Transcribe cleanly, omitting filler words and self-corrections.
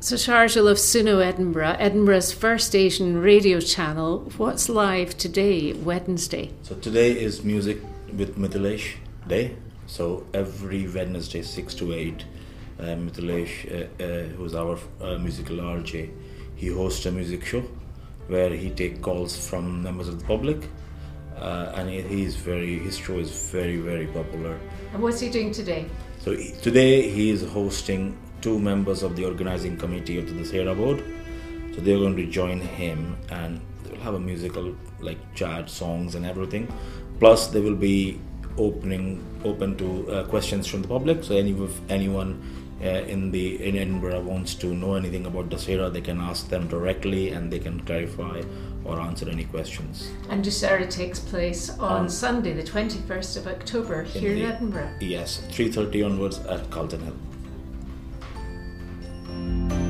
So Sharjeel of Suno Edinburgh, Edinburgh's first Asian radio channel. What's live today, Wednesday? So today is Music with Mithilesh Day. So every Wednesday, 6 to 8, Mithilesh, who's our musical RJ, he hosts a music show where he takes calls from members of the public. And his show is very, very popular. And what's he doing today? So today he is hosting 2 members of the organizing committee of the Dussehra board. So they're going to join him and they'll have a musical chat, songs and everything. Plus they will be open to questions from the public. So anyone in Edinburgh wants to know anything about Dussehra, they can ask them directly and they can clarify or answer any questions. And Dussehra takes place on Sunday, the 21st of October, here in Edinburgh. Yes, 3:30 onwards at Carlton Hill.